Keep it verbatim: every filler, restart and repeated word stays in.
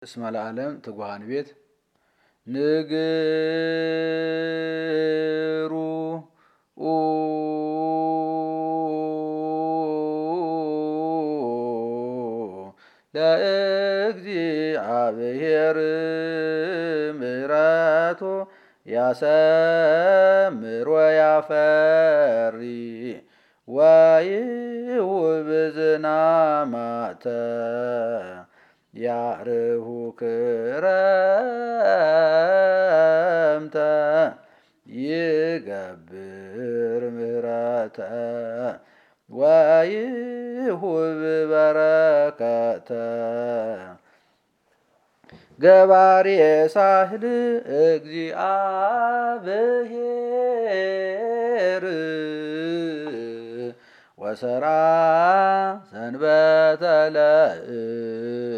እስመ ለዓለም ትጉሃን ቤት ንግሩ ለእግዚአብሔር ምሕረቱ ያሰምር ወያፈሪ ወይሁብ ዝናማተ ያርሁ ክረምተ ይገብር ምሕረተ ወይሁብ በረከተ ገባሬ ሳህል እግዚአብሔር ወሰራ ሰንበተ ለእረፍት